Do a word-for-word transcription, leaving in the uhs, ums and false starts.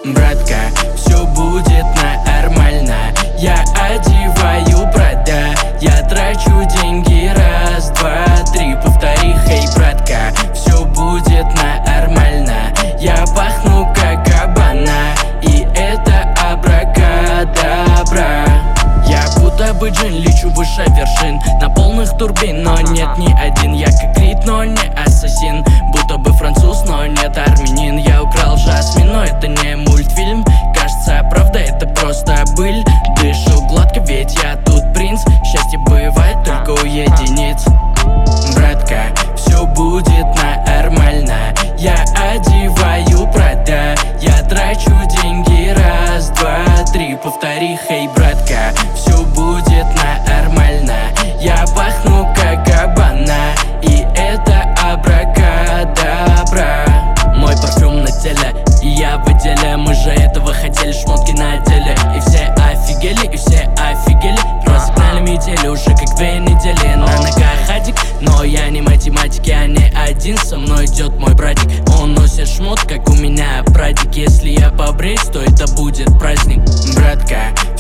Братка, все будет нормально. Я одеваю Прада, я трачу деньги раз, два, три. Повтори, хей, братка, все будет нормально. Я пахну как Габбана, и это абракадабра. Я будто бы джин, лечу выше вершин на полных турбин, но нет ни один. Я как Крид, но не ассасин, будто бы француз, но нет армянин. Я украл Жасмин, но это не мультфильм. Кажется, правда, это просто быль. Дышу гладко, ведь я тут принц. Счастье бывает только у единиц. Братка, все будет нормально. Я одеваю Прада, я трачу деньги раз, два, три. Повтори, хей, братка, все будет нормально. Я пахну как Габбана, и это абракадабра. Мой парфюм на теле, и я в отделе. Мы же этого хотели, шмотки на отделе. И все офигели, и все офигели. Разогнали метели уже как две недели. На ногах хатик, но я не математик. Я не один, со мной идет мой братик. Он носит шмот, как у меня прадик. Если я побреюсь, то это будет праздник. Братка,